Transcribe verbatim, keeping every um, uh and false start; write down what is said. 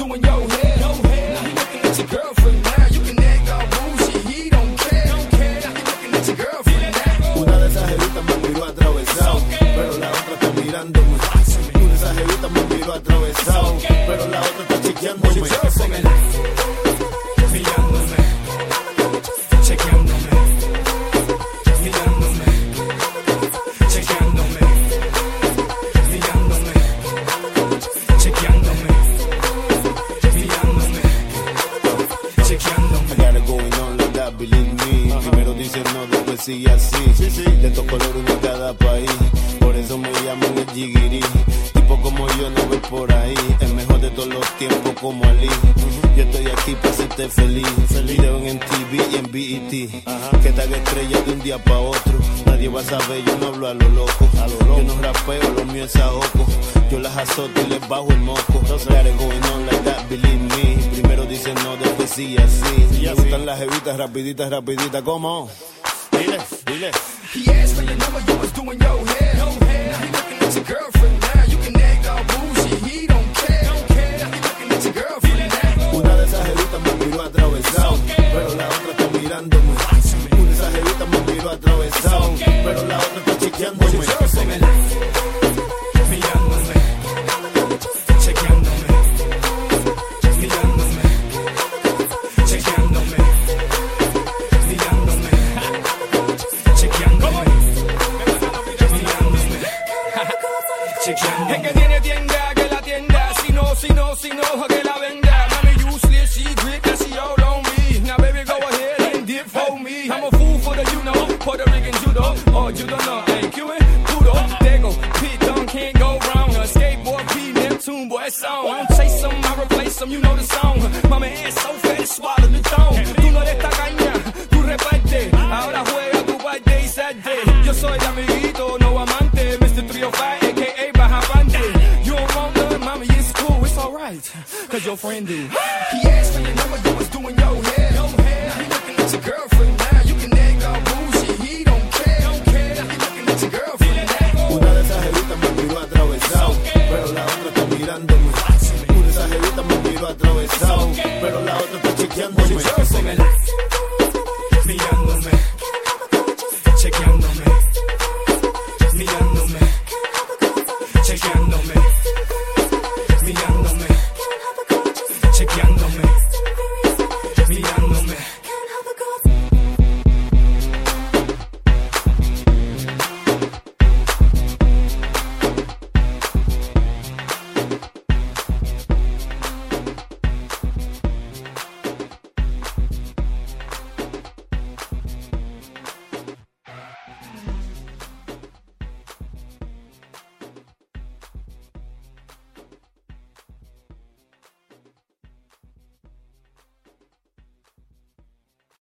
doing your hair. Now he looking at your girlfriend now. You can act all bougie, he don't care. Now he looking at your girlfriend now. Una de esas jevitas me miró atravesado, pero la otra está mirándome. Una de esas jevitas me miró atravesado, pero la otra está chequeándome. Mirándome, chequeándome, mirándome, chequeándome, mirándome, chequeándome, mirándome, chequeándome. I got it going on like that, believe me. Primero dicen no, después sigue así. De estos colores de cada país, por eso me llaman el jiguiri. Tipo como yo no ves por ahí, el mejor de todos los tiempos como Ali. Yo estoy aquí para hacerte feliz. Video en M T V y en B E T. Ajá. Que te haga estrella de un día para otro. Nadie va a saber, yo no hablo a lo loco. A lo loco. Yo no rapeo, lo mío es ahogo. Yo las azoto y les bajo el moco. Got it going on like that, believe me. Primero dicen no, después sí así. Sí, me así. Gustan las jevitas rapiditas, rapiditas, ¿cómo? Dile, dile. He asked for your number, you was doing your hair. Now he looking at your girlfriend now. You can act all bougie, he don't care. Now he looking at your girlfriend now. Una de esas jevitas me miró atravesado, pero la otra está mirándome. Una de esas jevitas me miró atravesado, pero la otra está chequeándome. Mirándome, chequeándome, mirándome, chequeándome, mirándome, chequeándome, mirándome, chequeándome. Es que tiene tienda, que la tienda. Si no, si no, si no, que la venda. Mami useless, she grip, that she all on me. Now baby go ahead and dip for me. I'm a fool for the you know, Puerto Rican judo. Oh, you don't know, ain't Cuban, Kudo, Dago, Pit, Don, can't go wrong. A skateboard, P, Neptune, boy, it's on. I don't chase them, I replace them, you know the song. Mami es so fat, swallow the tone. Tú no eres tacaña, tú reparte. Ahora juega tu parte y salte. Yo soy amiguito, no amante. mister three oh five, a k a. Bajapante. You don't want none, mami, it's cool, it's alright. Cause your friend do. He asked for your number, you was doing your hair. Now he looking at your girlfriend now. You can act all bougie, he don't care. Now he looking at your girlfriend now. Una de esas jevitas me miró atravesado, pero la otra está mirándome. Una de esas jevitas me miró atravesado, pero la otra está chequeándome. Mirándome, chequeándome, mirándome, chequeándome.